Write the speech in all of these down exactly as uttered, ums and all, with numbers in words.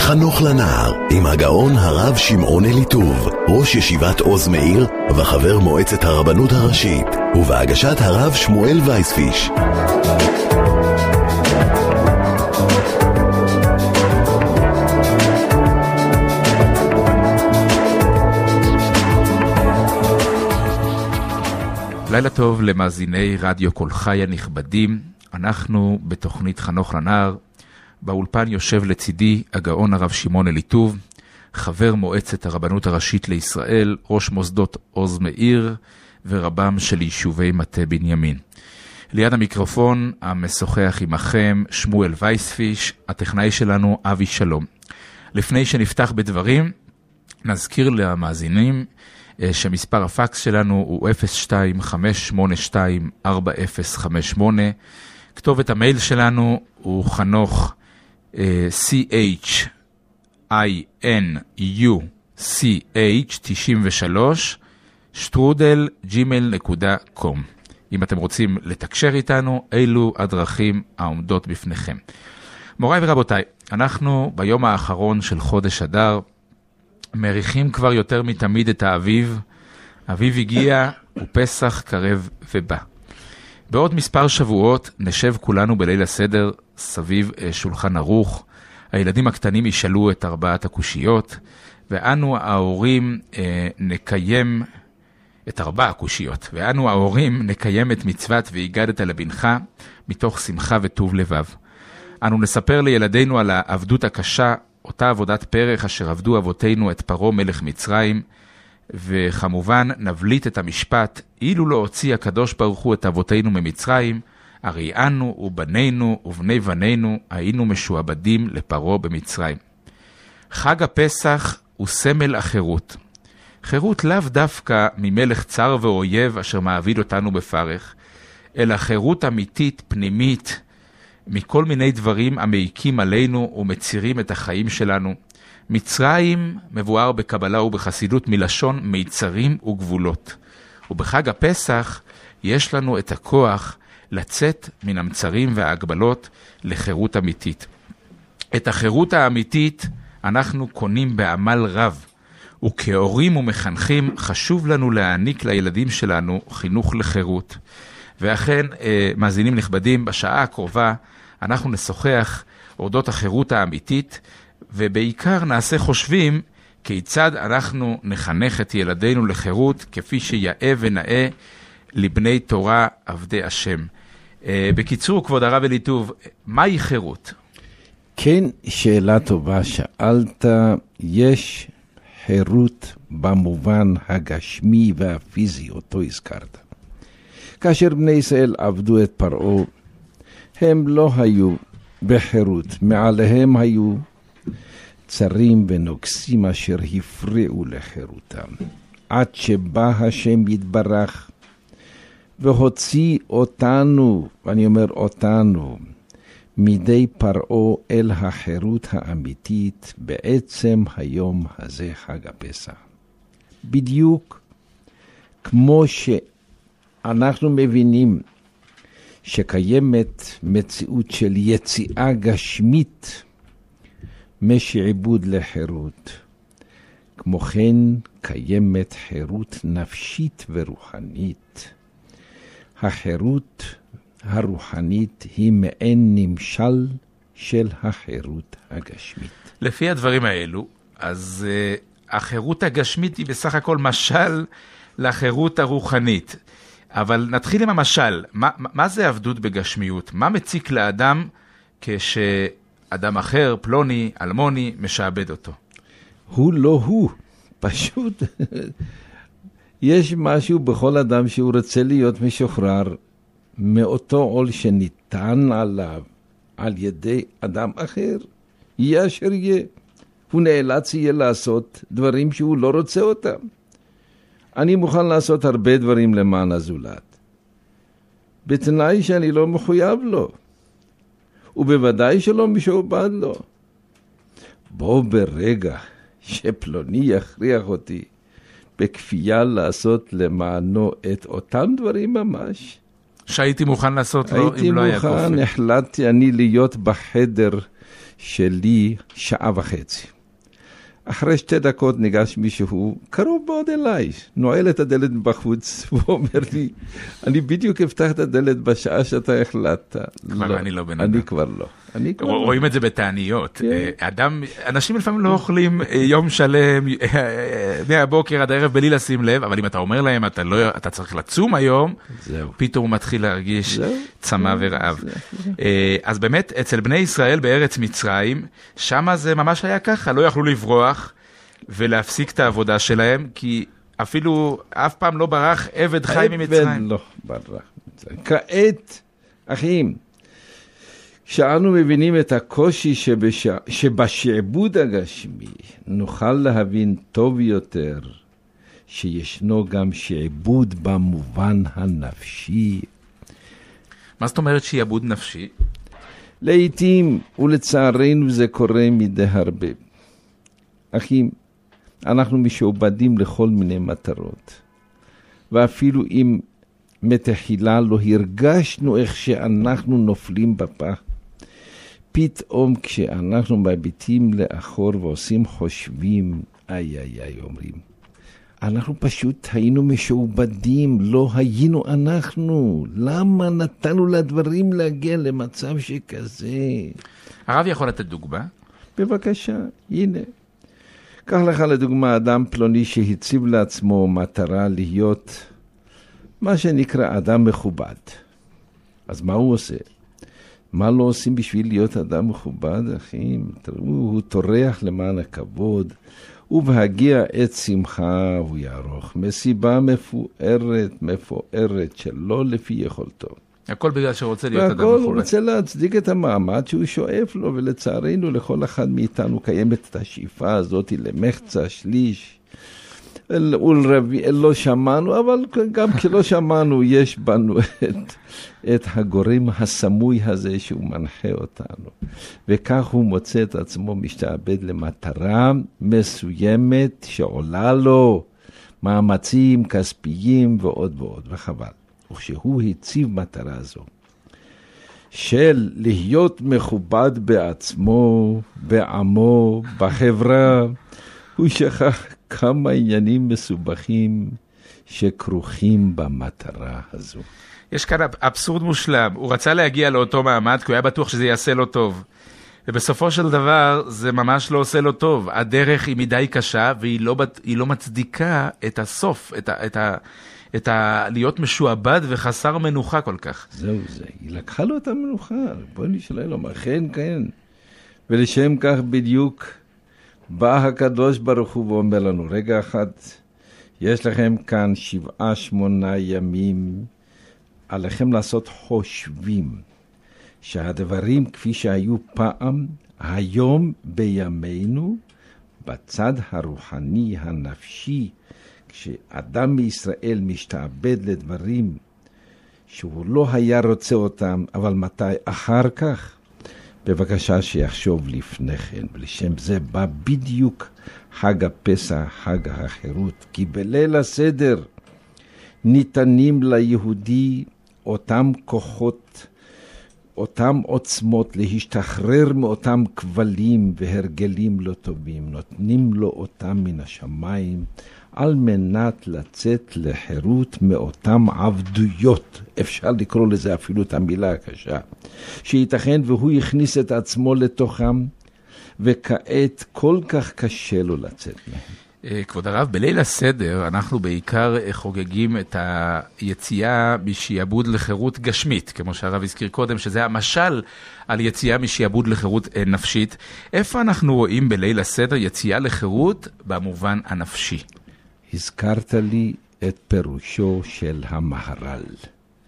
חנוך לנער עם הגאון הרב שמעון אליטוב, ראש ישיבת עוז מאיר וחבר מועצת הרבנות הראשית, ובהגשת הרב שמואל וייספיש. לילה טוב למאזיני רדיו כל חי הנכבדים. אנחנו בתוכנית חנוך לנער. באולפן יושב לצידי הגאון הרב שמעון אליטוב, חבר מועצת הרבנות הראשית לישראל, ראש מוסדות עוז מאיר ורבם של יישובי מטה בנימין. ליד המיקרופון המשוחח עמכם שמואל וייספיש, הטכנאי שלנו אבי שלום. לפני שנפתח בדברים, נזכיר למאזינים שמספר הפקס שלנו הוא אפס שתיים חמש שמונה שתיים ארבע אפס חמש שמונה. כתובת המייל שלנו הוא חנוך C-H-I-N-U-C-H תשעים ושלוש שטרודל ג'ימייל נקודה קום. אם אתם רוצים לתקשר איתנו, אילו הדרכים העומדות בפניכם. מוריי ורבותיי, אנחנו ביום האחרון של חודש אדר, מריחים כבר יותר מתמיד את האביב. אביב הגיע ופסח קרב ובא. בעוד מספר שבועות נשב כולנו בליל הסדר סביב שולחן ערוך. הילדים הקטנים ישאלו את ארבעת הקושיות, ואנו ההורים נקיים את ארבע הקושיות, ואנו ההורים נקיים את מצוות והגדת לבנך מתוך שמחה וטוב לבב. אנו נספר לילדינו על העבדות הקשה, אותה עבודת פרח אשר עבדו אבותינו את פרעה מלך מצרים, וכמובן נבליט את המשפט, אילו לא הוציא הקדוש ברוך הוא את אבותינו ממצרים, הרי אנו ובנינו ובני בנינו היינו משועבדים לפרעה במצרים. חג הפסח הוא סמל החירות. חירות לאו דווקא ממלך צר ואויב אשר מעביד אותנו בפרך, אלא חירות אמיתית פנימית מכל מיני דברים המעיקים עלינו ומצירים את החיים שלנו. מצרים מבואר בקבלה ובחסידות מלשון מיצרים וגבולות. ובחג הפסח יש לנו את הכוח לצאת מן המצרים וההגבלות לחירות אמיתית. את החירות האמיתית אנחנו קונים בעמל רב, וכהורים ומחנכים חשוב לנו להעניק לילדים שלנו חינוך לחירות. ואכן, מאזינים נכבדים, בשעה הקרובה אנחנו נשוחח אודות החירות האמיתית, ובעיקר נעשה חושבים כיצד אנחנו נחנך את ילדינו לחירות כפי שיאה ונאה לבני תורה עבדי השם. בקיצור, כבוד הרב אליטוב, מהי חירות? כן, שאלה טובה שאלת. יש חירות במובן הגשמי והפיזי, אותו הזכרת. כאשר בני ישראל עבדו את פרעה, הם לא היו בחירות, מעליהם היו צרים ונוקסים אשר הפריעו לחירותם, עד שבא השם יתברך והוציא אותנו, ואני אומר אותנו, מידי פרעה אל החירות האמיתית בעצם היום הזה, חג הפסח. בדיוק כמו שאנחנו מבינים שקיימת מציאות של יציאה גשמית משעבוד לחירות, כמו כן קיימת חירות נפשית ורוחנית. החירות הרוחנית היא מעין נמשל של החירות הגשמית. לפי הדברים האלו, אז uh, החירות הגשמית היא בסך הכל משל לחירות הרוחנית. אבל נתחיל עם המשל. מה, מה זה עבדות בגשמיות? מה מציק לאדם כשאדם אחר, פלוני, אלמוני, משעבד אותו? הוא לא הוא. פשוט יש משהו בכל אדם שהוא רוצה להיות משוחרר מאותו עול שניתן עליו על ידי אדם אחר. יהיה אשר יהיה. הוא נאלץ יהיה לעשות דברים שהוא לא רוצה אותם. אני מוכן לעשות הרבה דברים למען הזולת, בתנאי שאני לא מחויב לו, ובוודאי שלא משועבד לו. בו ברגע שפלוני יכריח אותי בכפייה לעשות למענו את אותם דברים ממש, שהייתי מוכן לעשות לו אם לא היה כופי. הייתי מוכן, החלטתי אני להיות בחדר שלי שעה וחצי. אחרי שתי דקות ניגש מישהו, קרוב מאוד אליי, נועל את הדלת בחוץ, ואומר לי, אני בדיוק אפתח את הדלת בשעה שאתה החלטת. כבר לא, אני לא בן אני אדם. כבר לא. אני כבר לא. רואים את זה בתעניות. כן. אדם, אנשים לפעמים לא אוכלים יום שלם, מהבוקר עד הערב בלי לשים לב, אבל אם אתה אומר להם, אתה, לא, אתה צריך לצום היום, זהו. פתאום הוא מתחיל להרגיש זהו. צמא ורעב. אז באמת, אצל בני ישראל בארץ מצרים, שמה זה ממש היה ככה, לא יכלו לברוח ולהפסיק את העבודה שלהם, כי אפילו אף פעם לא ברח עבד חי ממצרים. עבד לא ברח. כעת, אחים, כשאנו מבינים את הקושי שבש... שבשעבוד הגשמי, נוכל להבין טוב יותר שישנו גם שעבוד במובן הנפשי. מה זאת אומרת שעבוד נפשי? לעתים, ולצערנו זה קורה מדי הרבה. אחים, אנחנו משועבדים לכל מיני מטרות. ואפילו אם מתחילה לא הרגשנו איך שאנחנו נופלים בפח, פתאום כשאנחנו מביטים לאחור ועושים חושבים, איי איי איי אומרים, אנחנו פשוט היינו משועבדים, לא היינו אנחנו. למה נתנו לדברים להגיע למצב שכזה? הרב יכול לתת דוגמה? בבקשה, הנה. קח לך לדוגמה אדם פלוני שהציב לעצמו מטרה להיות מה שנקרא אדם מכובד. אז מה הוא עושה? מה לא עושים בשביל להיות אדם מכובד, אחים? תראו, הוא תורח למען הכבוד, ובהגיע עת שמחה הוא יערוך מסיבה מפוארת, מפוארת, שלא לפי יכולתו. הכל בגלל שרוצה להיות אדם מכובד. והכל מכובד. רוצה להצדיק את המעמד שהוא שואף לו, ולצערנו לכל אחד מאיתנו קיימת את השאיפה הזאת למחצה, שליש, ולרבי, לא שמענו, אבל גם כשלא שמענו, יש בנו את, את הגורם הסמוי הזה שהוא מנחה אותנו. וכך הוא מוצא את עצמו משתעבד למטרה מסוימת שעולה לו מאמצים כספיים ועוד ועוד, וחבל. וכשהוא הציב מטרה זו, של להיות מכובד בעצמו, בעמו, בחברה, הוא שכח כמה עניינים מסובכים שכרוכים במטרה הזו. יש כאן אבסורד מושלם. הוא רצה להגיע לאותו מעמד, כי הוא היה בטוח שזה יעשה לו טוב. ובסופו של דבר, זה ממש לא עושה לו טוב. הדרך היא מדי קשה, והיא לא, היא לא מצדיקה את הסוף, את ה, את ה, את ה, להיות משועבד וחסר מנוחה כל כך. זהו זה. היא לקחה לו את המנוחה. בואי נשאלה לו, מה כן, כן. ולשם כך בדיוק בא הקדוש ברוך הוא ואומר לנו, רגע אחד, יש לכם כאן שבעה שמונה ימים, עליכם לעשות חושבים, שהדברים כפי שהיו פעם, היום בימינו, בצד הרוחני הנפשי, כשאדם מישראל משתעבד לדברים שהוא לא היה רוצה אותם, אבל מתי? אחר כך. בבקשה שיחשוב לפני כן, ולשם זה בא בדיוק חג הפסח, חג החירות, כי בליל הסדר ניתנים ליהודי אותם כוחות, אותם עוצמות להשתחרר מאותם כבלים והרגלים לא טובים, נותנים לו אותם מן השמיים, על מנת לצאת לחירות מאותם עבדויות, אפשר לקרוא לזה אפילו את המילה הקשה, שייתכן והוא הכניס את עצמו לתוכם, וכעת כל כך קשה לו לצאת מהם. כבוד הרב, בליל הסדר אנחנו בעיקר חוגגים את היציאה משעבוד לחירות גשמית, כמו שהרב הזכיר קודם, שזה המשל על יציאה משעבוד לחירות נפשית. איפה אנחנו רואים בליל הסדר יציאה לחירות במובן הנפשי? הזכרת לי את פירושו של המהר"ל,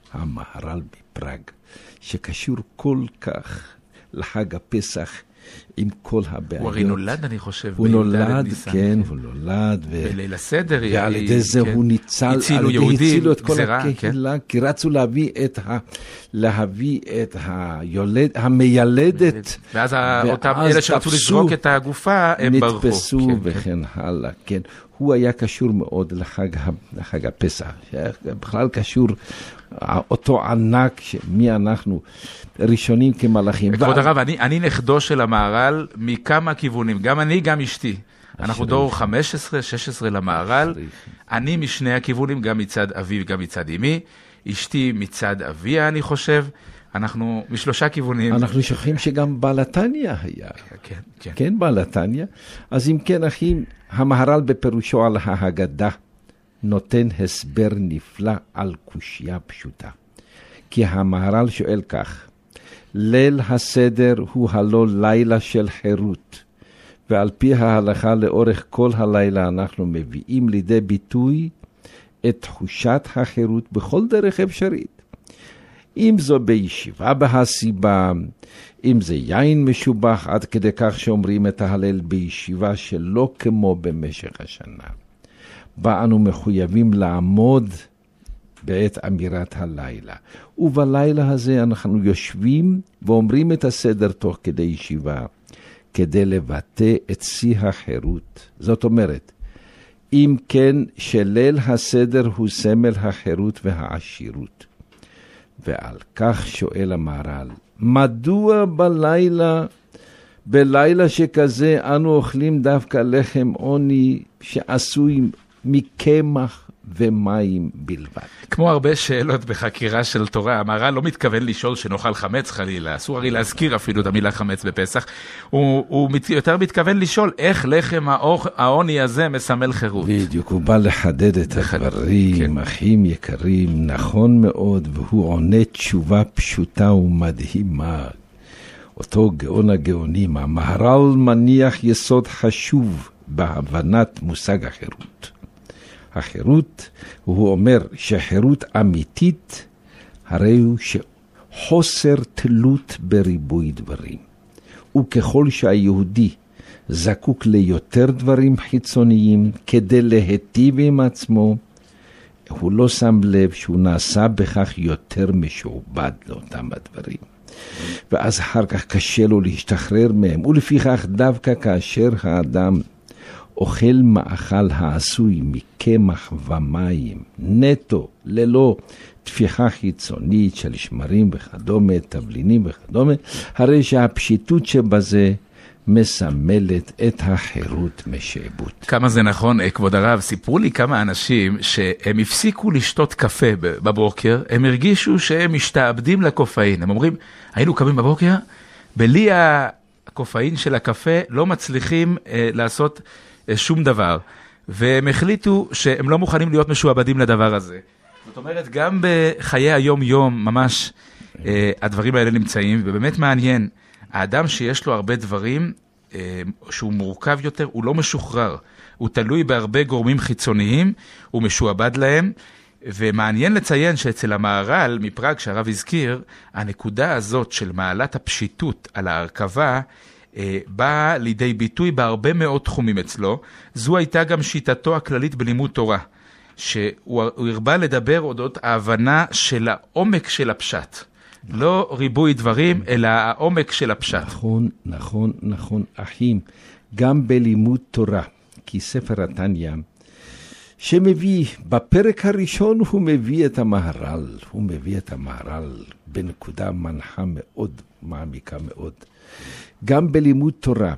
המהר"ל בפראג, שקשור כל כך לחג הפסח, עם כל הבעיות. הוא הרי נולד, אני חושב, הוא נולד, כן, הוא נולד. בליל הסדר. ועל ידי זה הוא ניצל, הצילו יהודים, הצילו את כל הקהילה, כי רצו להביא את ה... להביא את היולד, המיילדת. ואז אותם אלה שרצו לזרוק את הגופה, הם ברחו. נתפסו וכן הלאה, כן. הוא היה קשור מאוד לחג, לחג הפסח, בכלל קשור אותו ענק, מי אנחנו ראשונים כמלאכים. כבוד הרב, אני, אני נכדו של המהר"ל מכמה כיוונים, גם אני, גם אשתי. אנחנו דור חמש עשרה, שש עשרה למהר"ל, אני משני הכיוונים, גם מצד אבי וגם מצד אמי, אשתי מצד אביה, אני חושב, אנחנו משלושה כיוונים. אנחנו שוכחים שגם בעל התניא היה. כן, כן. כן, בעל התניא. אז אם כן, אחים, המהר"ל בפירושו על ההגדה נותן הסבר נפלא על קושיה פשוטה. כי המהר"ל שואל כך, ליל הסדר הוא הלא לילה של חירות, ועל פי ההלכה לאורך כל הלילה אנחנו מביאים לידי ביטוי את תחושת החירות בכל דרך אפשרית. אם זו בישיבה בהסיבה, אם זה יין משובח, עד כדי כך שאומרים את ההלל בישיבה שלא כמו במשך השנה. בה אנו מחויבים לעמוד בעת אמירת הלילה. ובלילה הזה אנחנו יושבים ואומרים את הסדר תוך כדי ישיבה, כדי לבטא את שיא החירות. זאת אומרת, אם כן שליל הסדר הוא סמל החירות והעשירות. ועל כך שואל המהר"ל, מדוע בלילה, בלילה שכזה אנו אוכלים דווקא לחם עוני שעשוי מקמח ומים בלבד? כמו הרבה שאלות בחקירה של תורה, המהר"ל לא מתכוון לשאול שנאכל חמץ חלילה, אסור הרי להזכיר אפילו את המילה חמץ בפסח, הוא, הוא יותר מתכוון לשאול איך לחם העוני הזה מסמל חירות. בדיוק, הוא בא לחדד את הדברים, כן. אחים יקרים, נכון מאוד, והוא עונה תשובה פשוטה ומדהימה. אותו גאון הגאונים, המהר"ל מניח יסוד חשוב בהבנת מושג החירות. החירות, הוא אומר שחירות אמיתית, הרי הוא שחוסר תלות בריבוי דברים. וככל שהיהודי זקוק ליותר דברים חיצוניים כדי להיטיב עם עצמו, הוא לא שם לב שהוא נעשה בכך יותר משועבד לאותם הדברים. ואז אחר כך קשה לו להשתחרר מהם, ולפיכך דווקא כאשר האדם אוכל מאכל העשוי מקמח ומים, נטו, ללא תפיחה חיצונית של שמרים וכדומה, תבלינים וכדומה, הרי שהפשיטות שבזה מסמלת את החירות משעבוד. כמה זה נכון, כבוד הרב, סיפרו לי כמה אנשים שהם הפסיקו לשתות קפה בבוקר, הם הרגישו שהם משתעבדים לקופאין. הם אומרים, היינו קמים בבוקר, בלי הקופאין של הקפה לא מצליחים אה, לעשות שום דבר, והם החליטו שהם לא מוכנים להיות משועבדים לדבר הזה. זאת אומרת, גם בחיי היום-יום ממש אה, הדברים האלה נמצאים, ובאמת מעניין, האדם שיש לו הרבה דברים, אה, שהוא מורכב יותר, הוא לא משוחרר, הוא תלוי בהרבה גורמים חיצוניים, הוא משועבד להם, ומעניין לציין שאצל המהר"ל מפראג שהרב הזכיר, הנקודה הזאת של מעלת הפשיטות על ההרכבה, בא לידי ביטוי בהרבה מאוד תחומים אצלו. זו הייתה גם שיטתו הכללית בלימוד תורה, שהוא הרבה לדבר אודות ההבנה של העומק של הפשט. לא ריבוי דברים, אלא העומק של הפשט. נכון, נכון, נכון, אחים. גם בלימוד תורה, כי ספר התניא, שמביא, בפרק הראשון הוא מביא את המהר"ל, הוא מביא את המהר"ל בנקודה מנחה מאוד, מעמיקה מאוד. גם בלימוד תורה,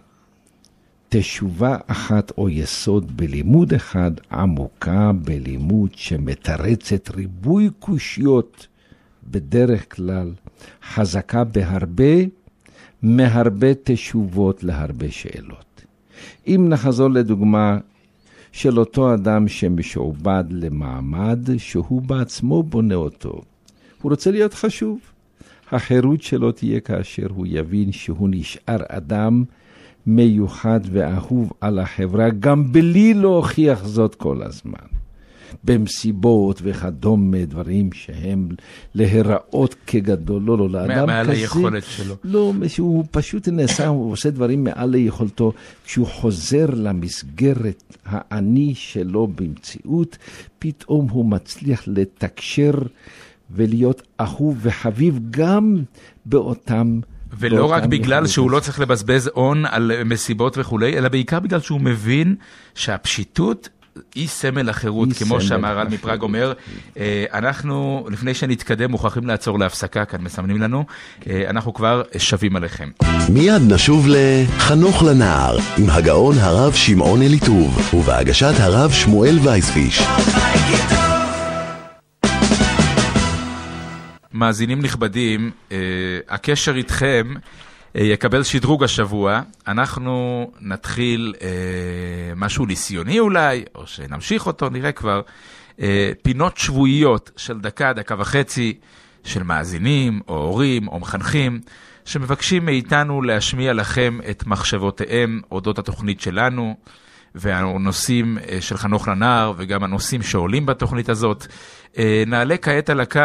תשובה אחת או יסוד בלימוד אחד עמוקה בלימוד שמתרצת ריבוי קושיות בדרך כלל, חזקה בהרבה, מהרבה תשובות להרבה שאלות. אם נחזור לדוגמה של אותו אדם שמשועבד למעמד שהוא בעצמו בונה אותו, הוא רוצה להיות חשוב. החירות שלו תהיה כאשר הוא יבין שהוא נשאר אדם מיוחד ואהוב על החברה, גם בלי להוכיח זאת כל הזמן. במסיבות וכדומה, דברים שהם להיראות כגדול, לא, לא, לאדם מעל כזה, היכולת שלו. לא, שהוא פשוט נעשה, הוא עושה דברים מעל היכולתו, כשהוא חוזר למסגרת העני שלו במציאות, פתאום הוא מצליח לתקשר ולהיות אהוב וחביב גם באותם ולא רק בגלל שהוא לא צריך לבזבז הון על מסיבות וכולי, אלא בעיקר בגלל שהוא מבין שהפשיטות היא סמל החירות, כמו שאמר על מפראג אומר. אנחנו, לפני שנתקדם, מוכרחים לעצור להפסקה, כאן מסמנים לנו, אנחנו כבר שווים עליכם. מיד נשוב לחנוך לנער, עם הגאון הרב שמעון אליטוב, ובהגשת הרב שמואל וייספיש. מאזינים נכבדים, הקשר איתכם יקבל שדרוג השבוע. אנחנו נתחיל משהו ניסיוני אולי, או שנמשיך אותו, נראה כבר, פינות שבועיות של דקה, דקה וחצי, של מאזינים, או הורים, או מחנכים, שמבקשים מאיתנו להשמיע לכם את מחשבותיהם אודות התוכנית שלנו, והנושאים של חנוך לנער, וגם הנושאים שעולים בתוכנית הזאת. נעלה כעת על הקו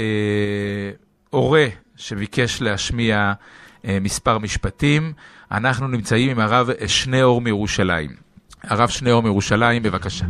הורה שביקש להשמיע מספר משפטים. אנחנו נמצאים עם הרב שניאור מירושלים. הרב שניאור מירושלים, בבקשה.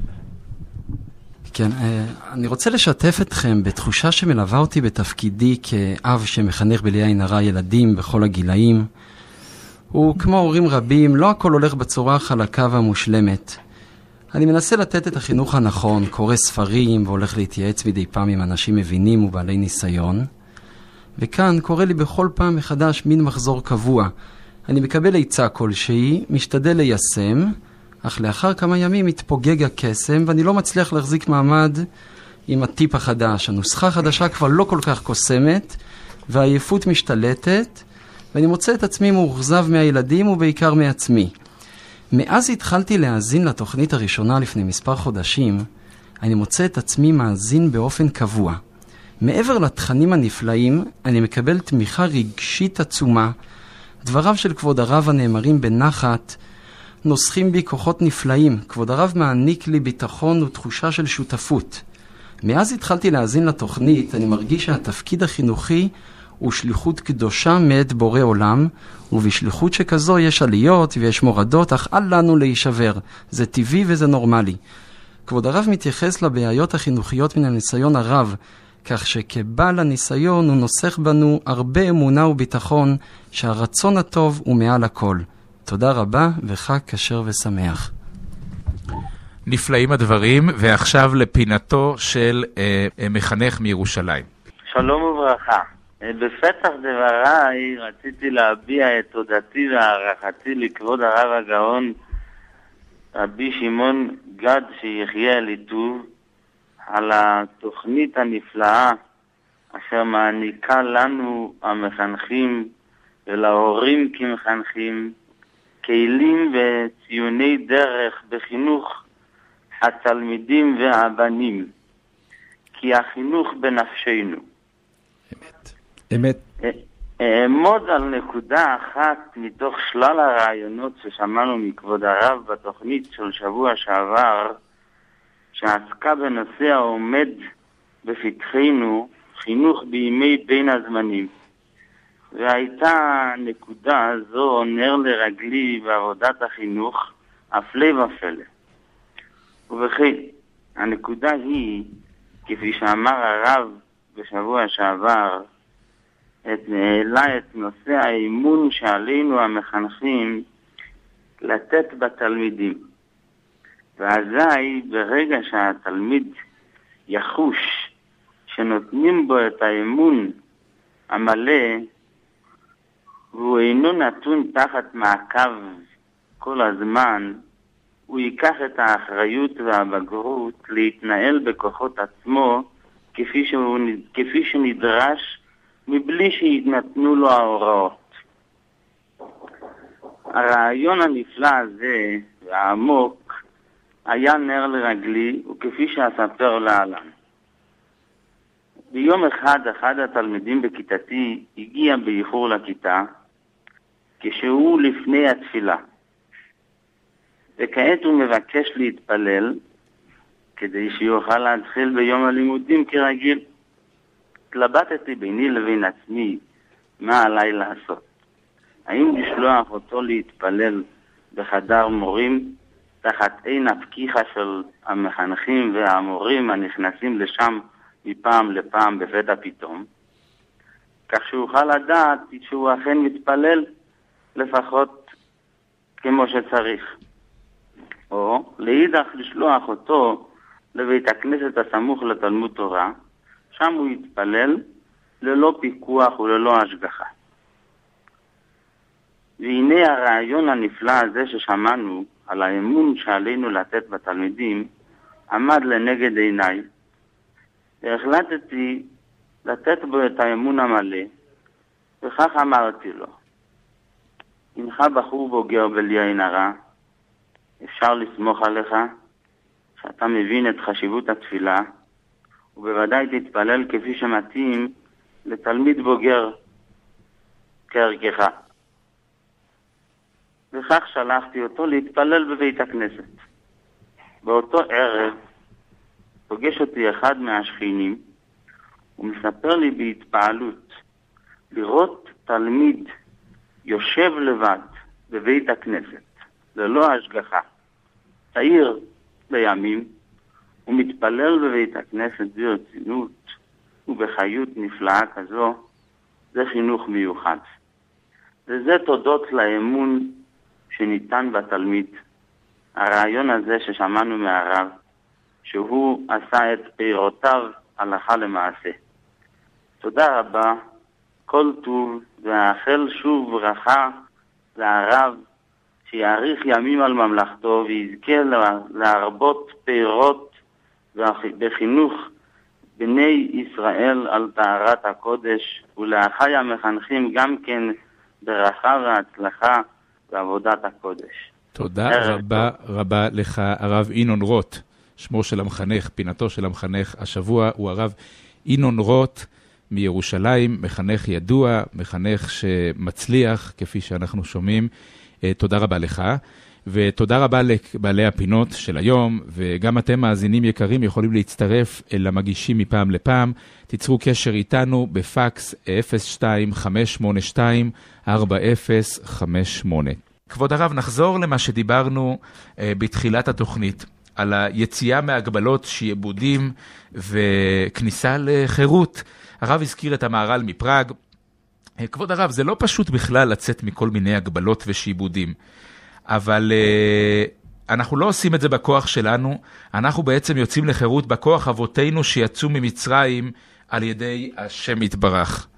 כן, אני רוצה לשתף אתכם בתחושה שמלווה אותי בתפקידי כאב שמחנך בלי עין הרע ילדים בכל הגילאים. וכמו הורים רבים, לא הכל הולך בצורה החלקה והמושלמת. אני מנסה לתת את החינוך הנכון, קורא ספרים והולך להתייעץ מדי פעם עם אנשים מבינים ובעלי ניסיון. וכאן קורא לי בכל פעם מחדש מין מחזור קבוע. אני מקבל עצה כלשהי, משתדל ליישם, אך לאחר כמה ימים מתפוגג הקסם ואני לא מצליח להחזיק מעמד עם הטיפ החדש. הנוסחה החדשה כבר לא כל כך קוסמת והעייפות משתלטת, ואני מוצא את עצמי מאוכזב מהילדים ובעיקר מעצמי. מאז התחלתי להאזין לתוכנית הראשונה לפני מספר חודשים, אני מוצא את עצמי מאזין באופן קבוע. מעבר לתכנים הנפלאים, אני מקבל תמיכה רגשית עצומה. דבריו של כבוד הרב הנאמרים בנחת, נוסחים בי כוחות נפלאים. כבוד הרב מעניק לי ביטחון ותחושה של שותפות. מאז התחלתי להאזין לתוכנית, אני מרגיש שהתפקיד החינוכי הוא שליחות קדושה מאת בורא עולם, ובשליחות שכזו יש עליות ויש מורדות, אך אל לנו להישבר. זה טבעי וזה נורמלי. כבוד הרב מתייחס לבעיות החינוכיות מן הניסיון הרב, כך שכבעל הניסיון הוא נוסח בנו הרבה אמונה וביטחון שהרצון הטוב הוא מעל הכל. תודה רבה וחג כשר ושמח. נפלאים הדברים, ועכשיו לפינתו של אה, מחנך מירושלים. שלום וברכה. בפתח דבריי רציתי להביע את תודתי והערכתי לכבוד הרב הגאון רבי שמעון גד שיחיה אליטוב על התוכנית הנפלאה אשר מעניקה לנו המחנכים ולהורים כמחנכים כלים וציוני דרך בחינוך התלמידים והבנים, כי החינוך בנפשנו. אמת. אמת. אעמוד על נקודה אחת מתוך שלל הרעיונות ששמענו מכבוד הרב בתוכנית של שבוע שעבר, שעסקה בנושא העומד בפתחנו, חינוך בימי בין הזמנים. והייתה נקודה זו נר לרגלי בעבודת החינוך, הפלא ופלא. ובכן, הנקודה היא, כפי שאמר הרב בשבוע שעבר, את נעלה את נושא האימון שעלינו המחנכים לתת בתלמידים. ואזי ברגע שהתלמיד יחוש שנותנים בו את האמון המלא, והוא אינו נתון תחת מעקב כל הזמן, הוא ייקח את האחריות והבגרות להתנהל בכוחות עצמו כפי, שהוא, כפי שנדרש, מבלי שיתנתנו לו ההוראות. הרעיון הנפלא הזה והעמוק היה נר לרגלי, וכפי שאספר להלן. ביום אחד, אחד התלמידים בכיתתי הגיע באיחור לכיתה, כשהוא לפני התפילה. וכעת הוא מבקש להתפלל, כדי שיוכל להתחיל ביום הלימודים כרגיל. התלבטתי ביני לבין עצמי מה עליי לעשות. האם לשלוח אותו להתפלל בחדר מורים תחת עין הפקיחה של המחנכים והמורים הנכנסים לשם מפעם לפעם בפתע פתאום, כך שאוכל לדעת שהוא אכן מתפלל לפחות כמו שצריך. או להידך לשלוח אותו לבית הכנסת הסמוך לתלמוד תורה, שם הוא יתפלל ללא פיקוח וללא השגחה. והנה הרעיון הנפלא הזה ששמענו על האמון שעלינו לתת בתלמידים עמד לנגד עיניי, והחלטתי לתת בו את האמון המלא, וכך אמרתי לו, אינך בחור בוגר בלי עין הרע, אפשר לסמוך עליך שאתה מבין את חשיבות התפילה, ובוודאי תתפלל כפי שמתאים לתלמיד בוגר כערכך. וכך שלחתי אותו להתפלל בבית הכנסת. באותו ערב פוגש אותי אחד מהשכנים, ומספר לי בהתפעלות לראות תלמיד יושב לבד בבית הכנסת, ללא השגחה, צעיר בימים, ומתפלל בבית הכנסת ברצינות ובחיות נפלאה כזו, זה חינוך מיוחד. וזה תודות לאמון שניתן בתלמיד. הרעיון הזה ששמענו מהרב, שהוא עשה את פירותיו הלכה למעשה. תודה רבה, כל טוב, ואחל שוב ברכה לרב, שיאריך ימים על ממלכתו ויזכה להרבות פירות בחינוך בני ישראל על טהרת הקודש, ולאחי המחנכים גם כן ברכה והצלחה בעבודת הקודש. תודה רבה רבה לך הרב אינון רוט, שמו של המחנך, פינתו של המחנך השבוע הוא הרב אינון רוט מירושלים, מחנך ידוע, מחנך שמצליח כפי שאנחנו שומעים. תודה רבה לך, ותודה רבה לבעלי הפינות של היום, וגם אתם מאזינים יקרים יכולים להצטרף אל המגישים מפעם לפעם. תיצרו קשר איתנו בפקס אפס שתיים חמש שמונה שתיים ארבע אפס חמש שמונה. כבוד הרב, נחזור למה שדיברנו אה, בתחילת התוכנית, על היציאה מהגבלות, שיעבודים וכניסה לחירות. הרב הזכיר את המהר"ל מפראג. כבוד הרב, זה לא פשוט בכלל לצאת מכל מיני הגבלות ושיעבודים, אבל uh, אנחנו לא עושים את זה בכוח שלנו, אנחנו בעצם יוצאים לחירות בכוח אבותינו שיצאו ממצרים על ידי השם יתברך.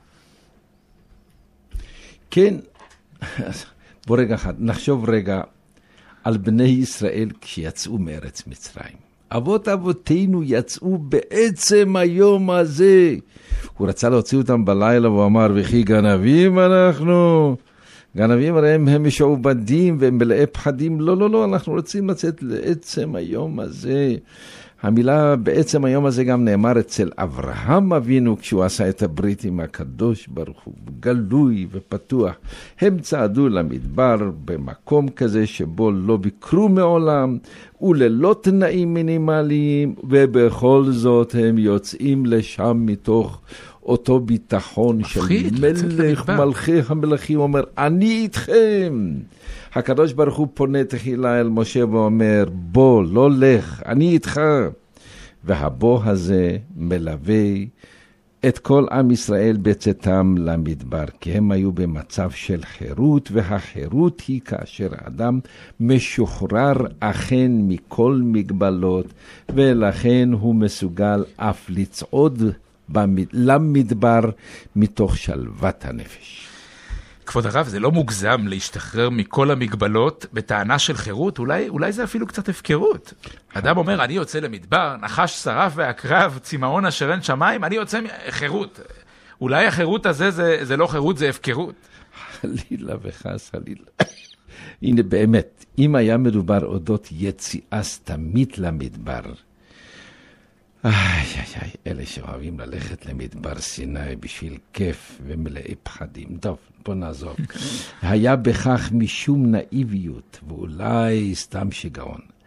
כן, בוא רגע אחד, נחשוב רגע על בני ישראל כשיצאו מארץ מצרים. אבות אבותינו יצאו בעצם היום הזה. הוא רצה להוציא אותם בלילה והוא אמר, וכי גנבים אנחנו? גנבים הרי הם, הם משעובדים והם מלאי פחדים. לא, לא, לא, אנחנו רוצים לצאת לעצם היום הזה. המילה בעצם היום הזה גם נאמר אצל אברהם אבינו כשהוא עשה את הברית עם הקדוש ברוך הוא, גלוי ופתוח. הם צעדו למדבר במקום כזה שבו לא ביקרו מעולם וללא תנאים מינימליים, ובכל זאת הם יוצאים לשם מתוך אותו ביטחון של מלך מלכי המלכים. אומר, אני איתכם. הקדוש ברוך הוא פונה תחילה אל משה ואומר, בוא, לא לך, אני איתך. והבוא הזה מלווה את כל עם ישראל בצאתם למדבר, כי הם היו במצב של חירות, והחירות היא כאשר האדם משוחרר אכן מכל מגבלות, ולכן הוא מסוגל אף לצעוד למדבר מתוך שלוות הנפש. כבוד הרב, זה לא מוגזם להשתחרר מכל המגבלות בטענה של חירות? אולי, אולי זה אפילו קצת הפקרות. אדם אומר, אני יוצא למדבר, נחש שרף והקרב, צמאון אשר אין שמיים, אני יוצא מחירות. אולי החירות הזה זה, זה לא חירות, זה הפקרות. חלילה וחס, חלילה. הנה באמת, אם היה מדובר אודות יציאה סתמית למדבר, איי, איי, איי, אלה שאוהבים ללכת למדבר סיני בשביל כיף ומלאי פחדים. טוב, בוא נעזוב. היה בכך משום נאיביות, ואולי סתם שיגעון.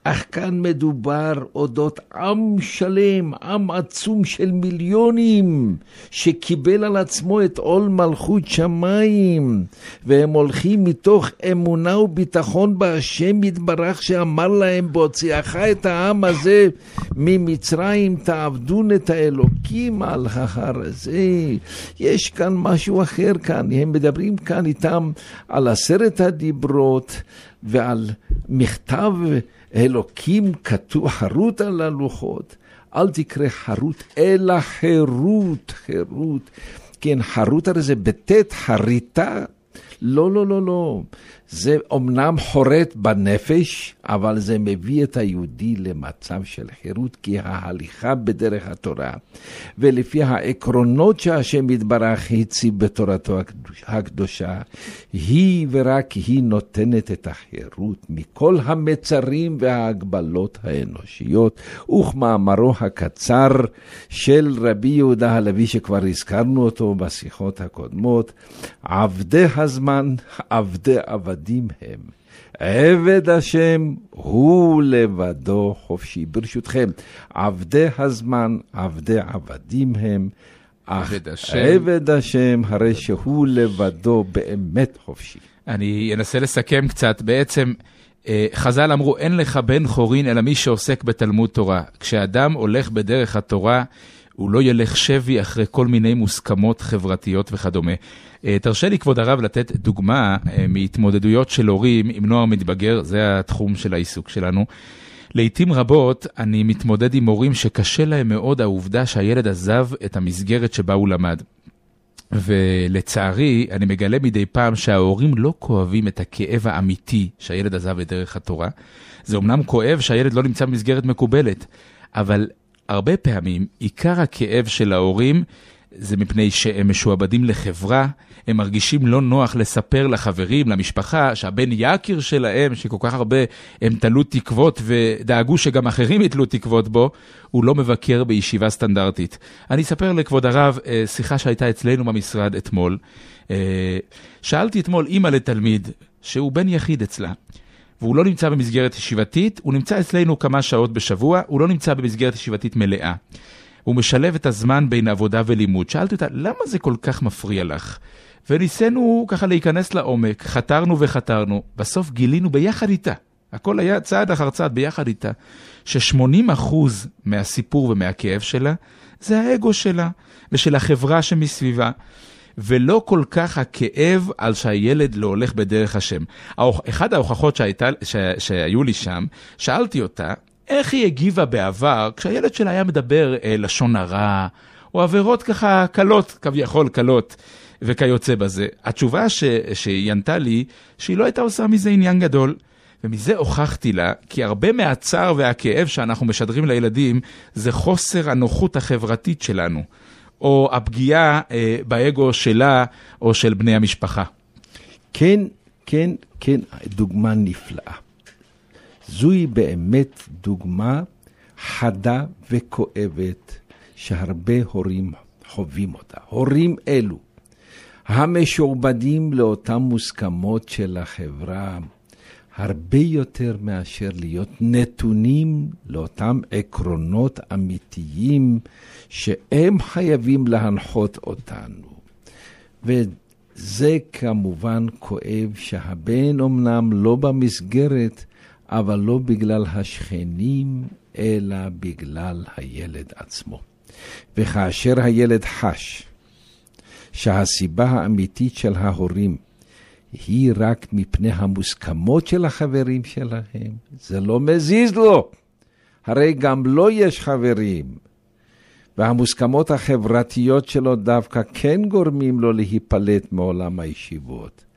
אך כאן מדובר אודות עם שלם, עם עצום של מיליונים, שקיבל על עצמו את עול מלכות שמיים, והם הולכים מתוך אמונה וביטחון בהשם יתברך, שאמר להם, בהוציאך את העם הזה ממצרים, תעבדון את האלוקים על ההר הזה. יש כאן משהו אחר כאן, הם מדברים כאן איתם על עשרת הדיברות, ועל מכתב אלוקים כתוב חרוט על הלוחות. אל תקרא חרוט אלא חירות, חירות. כן, חרוט הרי זה בתת חריטה. לא, לא, לא, לא. זה אומנם חורט בנפש, אבל זה מביא את היהודי למצב של חירות, כי ההליכה בדרך התורה, ולפי העקרונות שהשם יתברך הציב בתורתו הקדושה, היא ורק היא נותנת את החירות מכל המצרים וההגבלות האנושיות. וכמאמרו הקצר של רבי יהודה הלוי, שכבר הזכרנו אותו בשיחות הקודמות, עבדי הזמן, עבדי עבדים הם. עבד השם הוא לבדו חופשי. ברשותכם, עבדי הזמן, עבדי עבדים הם, עבד השם. עבד השם הרי שהוא לבדו באמת חופשי. אני אנסה לסכם קצת. בעצם חז"ל אמרו, אין לך בן חורין אלא מי שעוסק בתלמוד תורה. כשאדם הולך בדרך התורה, הוא לא ילך שבי אחרי כל מיני מוסכמות חברתיות וכדומה. תרשה לי כבוד הרב לתת דוגמה מהתמודדויות של הורים עם נוער מתבגר, זה התחום של העיסוק שלנו. לעתים רבות אני מתמודד עם הורים שקשה להם מאוד העובדה שהילד עזב את המסגרת שבה הוא למד. ולצערי אני מגלה מדי פעם שההורים לא כואבים את הכאב האמיתי שהילד עזב את דרך התורה. זה אומנם כואב שהילד לא נמצא במסגרת מקובלת, אבל הרבה פעמים עיקר הכאב של ההורים זה מפני שהם משועבדים לחברה, הם מרגישים לא נוח לספר לחברים, למשפחה, שהבן יקיר שלהם, שכל כך הרבה הם תלו תקוות ודאגו שגם אחרים יתלו תקוות בו, הוא לא מבקר בישיבה סטנדרטית. אני אספר לכבוד הרב שיחה שהייתה אצלנו במשרד אתמול. שאלתי אתמול אמא לתלמיד שהוא בן יחיד אצלה, והוא לא נמצא במסגרת ישיבתית, הוא נמצא אצלנו כמה שעות בשבוע, הוא לא נמצא במסגרת ישיבתית מלאה. הוא משלב את הזמן בין עבודה ולימוד. שאלתי אותה, למה זה כל כך מפריע לך? וניסינו ככה להיכנס לעומק, חתרנו וחתרנו, בסוף גילינו ביחד איתה, הכל היה צעד אחר צעד ביחד איתה, ש-שמונים אחוז מהסיפור ומהכאב שלה, זה האגו שלה, ושל החברה שמסביבה, ולא כל כך הכאב על שהילד לא הולך בדרך השם. אחד ההוכחות שהייתה, ש... שהיו לי שם, שאלתי אותה, איך היא הגיבה בעבר, כשהילד שלה היה מדבר אה, לשון הרע, או עבירות ככה קלות, כביכול קלות, וכיוצא בזה. התשובה ש... שהיא ענתה לי, שהיא לא הייתה עושה מזה עניין גדול, ומזה הוכחתי לה, כי הרבה מהצער והכאב שאנחנו משדרים לילדים, זה חוסר הנוחות החברתית שלנו, או הפגיעה אה, באגו שלה, או של בני המשפחה. כן, כן, כן, דוגמה נפלאה. זוהי באמת דוגמה חדה וכואבת שהרבה הורים חווים אותה. הורים אלו, המשועבדים לאותם מוסכמות של החברה, הרבה יותר מאשר להיות נתונים לאותם עקרונות אמיתיים שהם חייבים להנחות אותנו. וזה כמובן כואב שהבן אמנם לא במסגרת, אבל לא בגלל השכנים, אלא בגלל הילד עצמו. וכאשר הילד חש שהסיבה האמיתית של ההורים היא רק מפני המוסכמות של החברים שלהם, זה לא מזיז לו. הרי גם לא יש חברים. והמוסכמות החברתיות שלו דווקא כן גורמים לו להיפלט מעולם הישיבות.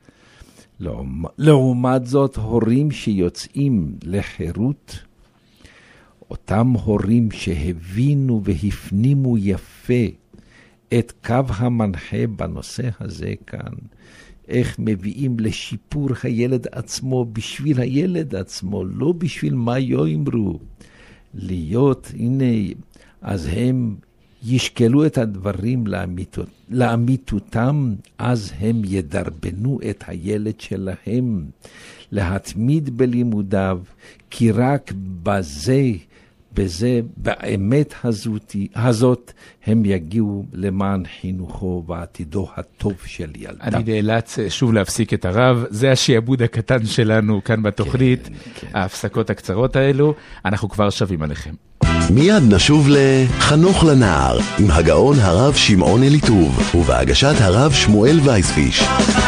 לעומת זאת, הורים שיוצאים לחירות, אותם הורים שהבינו והפנימו יפה את קו המנחה בנושא הזה כאן, איך מביאים לשיפור הילד עצמו בשביל הילד עצמו, לא בשביל מה יאמרו. להיות, הנה, אז הם ישקלו את הדברים לאמיתות, לאמיתותם, אז הם ידרבנו את הילד שלהם להתמיד בלימודיו, כי רק בזה, בזה, באמת הזאת, הזאת, הם יגיעו למען חינוכו ועתידו הטוב של ילדם. אני נאלץ שוב להפסיק את הרב, זה השיעבוד הקטן שלנו כאן בתוכנית, כן, כן. ההפסקות הקצרות האלו, אנחנו כבר שווים עליכם. מיד נשוב לחנוך לנער עם הגאון הרב שמעון אליטוב ובהגשת הרב שמואל וייספיש.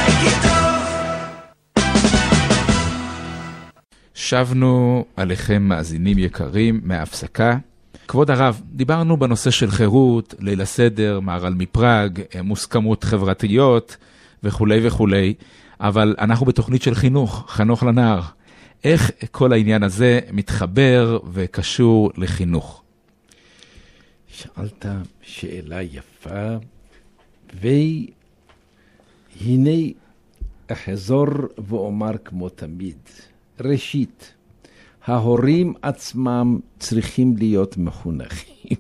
שבנו עליכם מאזינים יקרים מההפסקה. כבוד הרב, דיברנו בנושא של חירות, ליל הסדר, מהר"ל מפראג, מוסכמות חברתיות וכו' וכו', אבל אנחנו בתוכנית של חינוך, חנוך לנער. איך כל העניין הזה מתחבר וקשור לחינוך? שאלת שאלה יפה, והנה אחזור ואומר כמו תמיד. ראשית, ההורים עצמם צריכים להיות מחונכים.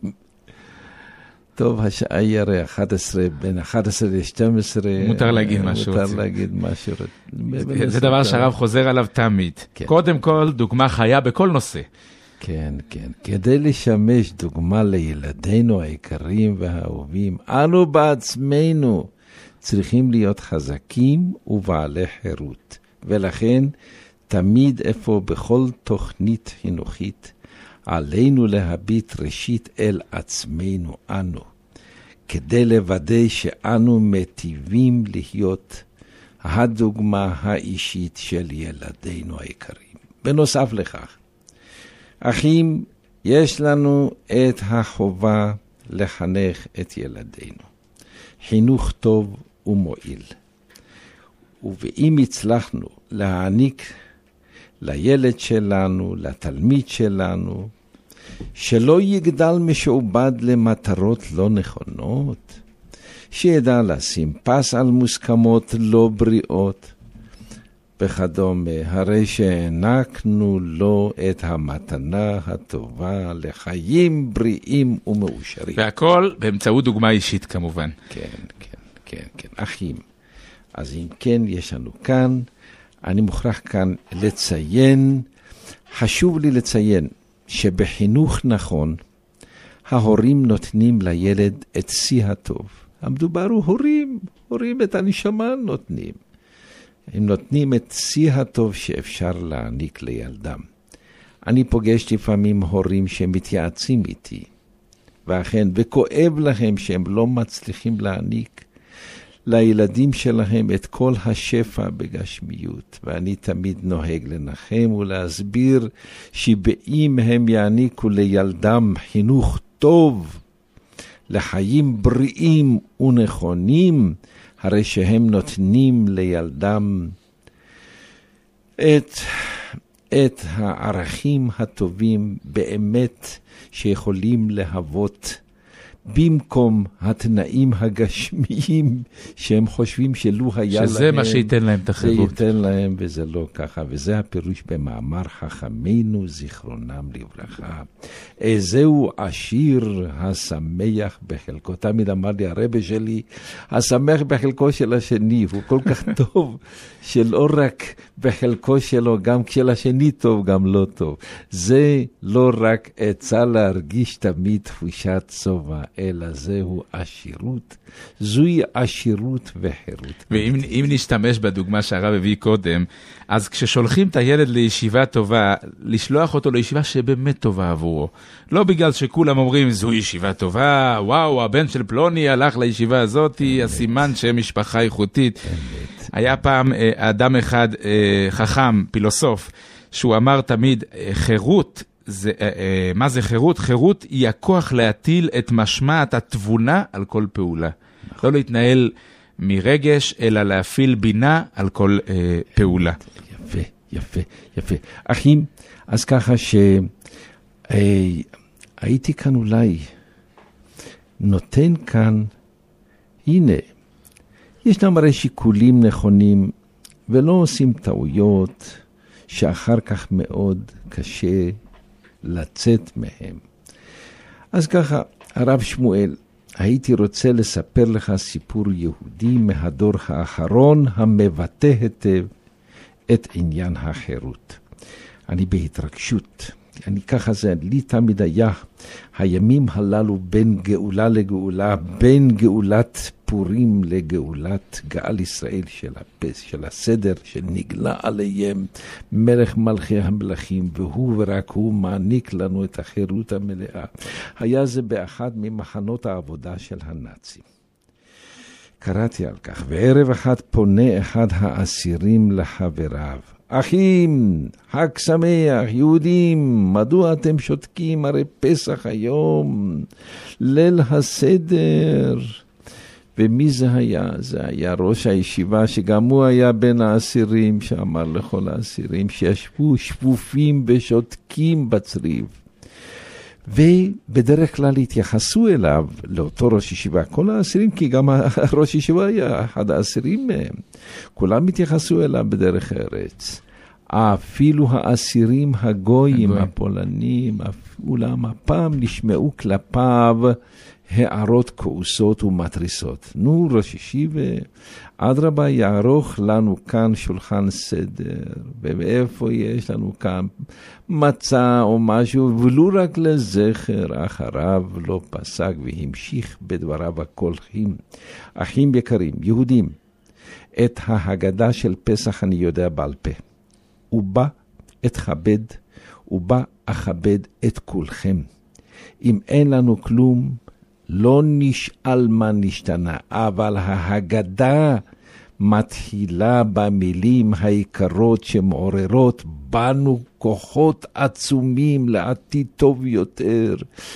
טוב, השעה היא הרי אחת עשרה, בין אחת עשרה ל-שתים עשרה. מותר להגיד משהו. מותר להגיד משהו. זה דבר שהרב חוזר עליו תמיד. קודם כל, דוגמה חיה בכל נושא. כן, כן. כדי לשמש דוגמה לילדינו היקרים והאהובים, אנו בעצמנו צריכים להיות חזקים ובעלי חירות. ולכן, תמיד איפה בכל תוכנית חינוכית, עלינו להביט ראשית אל עצמנו אנו, כדי לוודא שאנו מטיבים להיות הדוגמה האישית של ילדינו היקרים. בנוסף לכך, אחים, יש לנו את החובה לחנך את ילדינו. חינוך טוב ומועיל. ואם הצלחנו להעניק לילד שלנו, לתלמיד שלנו, שלא יגדל משועבד למטרות לא נכונות, שידע לשים פס על מוסכמות לא בריאות, וכדומה, הרי שהענקנו לו את המתנה הטובה לחיים בריאים ומאושרים. והכל באמצעות דוגמה אישית כמובן. כן, כן, כן, כן. אחים, אז אם כן, יש לנו כאן, אני מוכרח כאן לציין, חשוב לי לציין, שבחינוך נכון, ההורים נותנים לילד את שיא הטוב. המדובר הוא הורים, הורים את הנשמה נותנים. הם נותנים את שיא הטוב שאפשר להעניק לילדם. אני פוגש לפעמים הורים שמתייעצים איתי, ואכן, וכואב להם שהם לא מצליחים להעניק לילדים שלהם את כל השפע בגשמיות, ואני תמיד נוהג לנחם ולהסביר שבאם הם יעניקו לילדם חינוך טוב, לחיים בריאים ונכונים, הרי שהם נותנים לילדם את, את הערכים הטובים באמת שיכולים להוות במקום התנאים הגשמיים שהם חושבים שלו היה שזה להם. מה שייתן להם את החירות. זה ייתן להם וזה לא ככה. וזה הפירוש במאמר חכמינו זיכרונם לברכה. איזהו עשיר השמח בחלקו. תמיד אמר לי הרבי שלי, השמח בחלקו של השני. הוא כל כך טוב שלא רק בחלקו שלו, גם כשל השני טוב, גם לא טוב. זה לא רק עצה להרגיש תמיד תחושת סובה, אלא זהו עשירות. זוהי עשירות וחירות. ואם אם נשתמש בדוגמה שהרב הביא קודם, אז כששולחים את הילד לישיבה טובה, לשלוח אותו לישיבה שבאמת טובה עבורו. לא בגלל שכולם אומרים, זו ישיבה טובה, וואו, הבן של פלוני הלך לישיבה הזאת, הסימן שהם משפחה איכותית. היה פעם אדם אחד חכם, פילוסוף, שהוא אמר תמיד, חירות, זה, מה זה חירות? חירות היא הכוח להטיל את משמעת התבונה על כל פעולה. לא להתנהל מרגש, אלא להפעיל בינה על כל אה, פעולה. יפה, יפה, יפה. אחים, אז ככה שהייתי כאן אולי נותן כאן, הנה, ישנם הרי שיקולים נכונים, ולא עושים טעויות שאחר כך מאוד קשה לצאת מהם. אז ככה, הרב שמואל, הייתי רוצה לספר לך סיפור יהודי מהדור האחרון המבטא היטב את עניין החירות. אני בהתרגשות, אני ככה זה, לי תמיד היה הימים הללו בין גאולה לגאולה, בין גאולת פורים לגאולת גאל ישראל של הפס, של הסדר שנגלה עליהם מלך מלכי המלכים, והוא ורק הוא מעניק לנו את החירות המלאה. היה זה באחד ממחנות העבודה של הנאצים. קראתי על כך, וערב אחד פונה אחד האסירים לחבריו. אחים, חג שמח, יהודים, מדוע אתם שותקים? הרי פסח היום, ליל הסדר. ומי זה היה? זה היה ראש הישיבה, שגם הוא היה בין האסירים, שאמר לכל האסירים שישבו שפופים ושותקים בצריף. ובדרך כלל התייחסו אליו, לאותו ראש ישיבה, כל האסירים, כי גם הראש ישיבה היה אחד האסירים מהם. כולם התייחסו אליו בדרך ארץ. אפילו האסירים הגויים, הפולנים, אולם הפעם נשמעו כלפיו הערות כעוסות ומתריסות. נו, ראש ישיבה, אדרבה יערוך לנו כאן שולחן סדר, ואיפה יש לנו כאן מצה או משהו, ולו רק לזכר. אחריו לא פסק והמשיך בדבריו הקולחים. אחים יקרים, יהודים, את ההגדה של פסח אני יודע בעל פה. ובא אתכבד, ובא אכבד את כולכם. אם אין לנו כלום, לא נשאל מה נשתנה, אבל ההגדה מתחילה במילים העיקרות שמעוררות בנו כוחות עצומים לעתיד טוב יותר.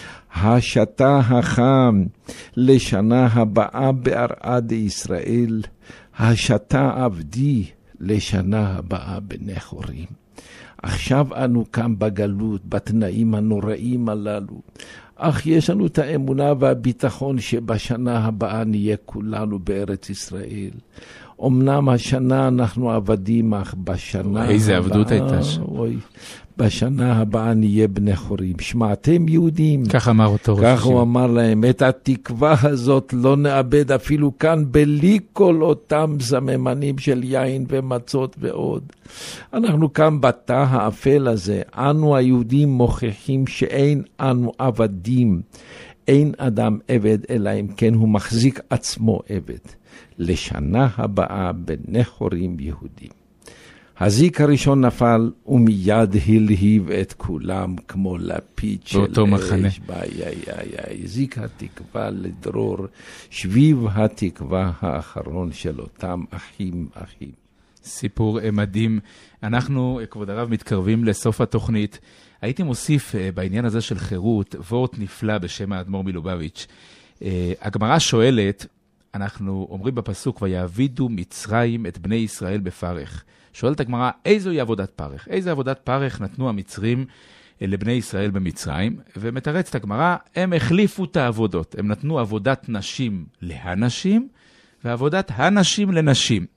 השתה החם לשנה הבאה בארעד ישראל, השתה עבדי לשנה הבאה בני חורים. עכשיו אנו כאן בגלות, בתנאים הנוראים הללו, אך יש לנו את האמונה והביטחון שבשנה הבאה נהיה כולנו בארץ ישראל. אמנם השנה אנחנו עבדים, אך בשנה הבאה... איזה עבדות הייתה שם. אוי, בשנה הבאה נהיה בני חורים. שמעתם יהודים? כך אמר אותו ראש כך ישיבה. הוא אמר להם, את התקווה הזאת לא נאבד אפילו כאן, בלי כל אותם סממנים של יין ומצות ועוד. אנחנו כאן בתא האפל הזה, אנו היהודים מוכיחים שאין אנו עבדים. אין אדם עבד, אלא אם כן הוא מחזיק עצמו עבד. לשנה הבאה בני חורים יהודים. הזיק הראשון נפל, ומיד הלהיב את כולם כמו לפיד של באותו מחנה. אש. ביי, איי, איי, איי. זיק התקווה לדרור, שביב התקווה האחרון של אותם אחים אחים. סיפור מדהים. אנחנו, כבוד הרב, מתקרבים לסוף התוכנית. הייתי מוסיף בעניין הזה של חירות, וורט נפלא בשם האדמו"ר מלובביץ'. הגמרא שואלת, אנחנו אומרים בפסוק, ויעבידו מצרים את בני ישראל בפרך. שואלת הגמרא, איזו היא עבודת פרך? איזו עבודת פרך נתנו המצרים לבני ישראל במצרים? ומתרצת הגמרא, הם החליפו את העבודות. הם נתנו עבודת נשים להנשים, ועבודת הנשים לנשים.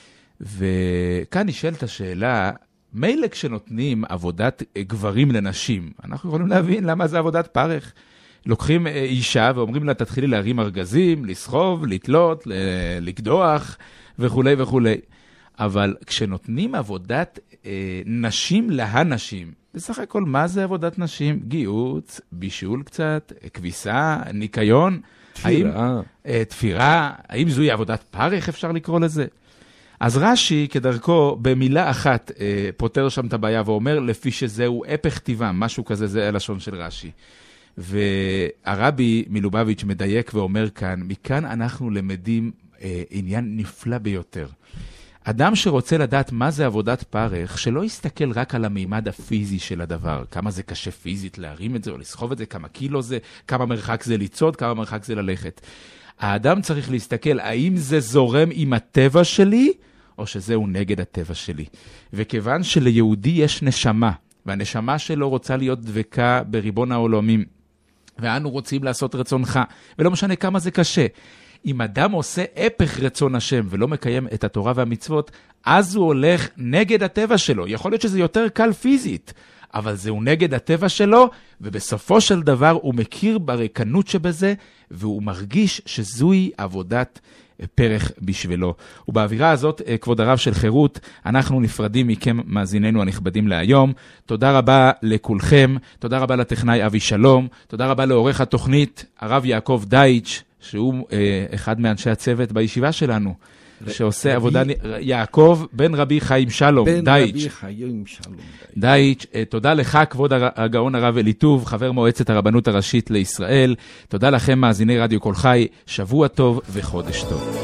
וכאן נשאלת השאלה, מילא כשנותנים עבודת גברים לנשים, אנחנו יכולים להבין למה זה עבודת פרך. לוקחים אישה ואומרים לה, תתחילי להרים ארגזים, לסחוב, לתלות, לקדוח וכו' וכו'. אבל כשנותנים עבודת אה, נשים להנשים, בסך הכל מה זה עבודת נשים? גיוץ, בישול קצת, כביסה, ניקיון, תפירה. האם, אה, תפירה, האם זוהי עבודת פרך אפשר לקרוא לזה? אז רש"י כדרכו במילה אחת אה, פותר שם את הבעיה ואומר לפי שזהו הפך טבעם, משהו כזה, זה הלשון של רש"י. והרבי מלובביץ' מדייק ואומר כאן, מכאן אנחנו למדים אה, עניין נפלא ביותר. אדם שרוצה לדעת מה זה עבודת פרך, שלא יסתכל רק על המימד הפיזי של הדבר, כמה זה קשה פיזית להרים את זה או לסחוב את זה, כמה קילו זה, כמה מרחק זה לצעוד, כמה מרחק זה ללכת. האדם צריך להסתכל האם זה זורם עם הטבע שלי, או שזהו נגד הטבע שלי. וכיוון שליהודי יש נשמה, והנשמה שלו רוצה להיות דבקה בריבון העולמים, ואנו רוצים לעשות רצונך, ולא משנה כמה זה קשה. אם אדם עושה הפך רצון השם ולא מקיים את התורה והמצוות, אז הוא הולך נגד הטבע שלו. יכול להיות שזה יותר קל פיזית, אבל זהו נגד הטבע שלו, ובסופו של דבר הוא מכיר בריקנות שבזה, והוא מרגיש שזוהי עבודת פרח בשבילו. ובאווירה הזאת, כבוד הרב של חירות, אנחנו נפרדים מכם מאזיננו הנכבדים להיום. תודה רבה לכולכם, תודה רבה לטכנאי אבי שלום, תודה רבה לעורך התוכנית, הרב יעקב דייץ', שהוא אה, אחד מאנשי הצוות בישיבה שלנו, שעושה עבודה, יעקב בן רבי חיים שלום, דייץ'. בן רבי חיים שלום. דייץ', תודה לך, כבוד הגאון הרב אליטוב, חבר מועצת הרבנות הראשית לישראל. תודה לכם, מאזיני רדיו כל חי, שבוע טוב וחודש טוב.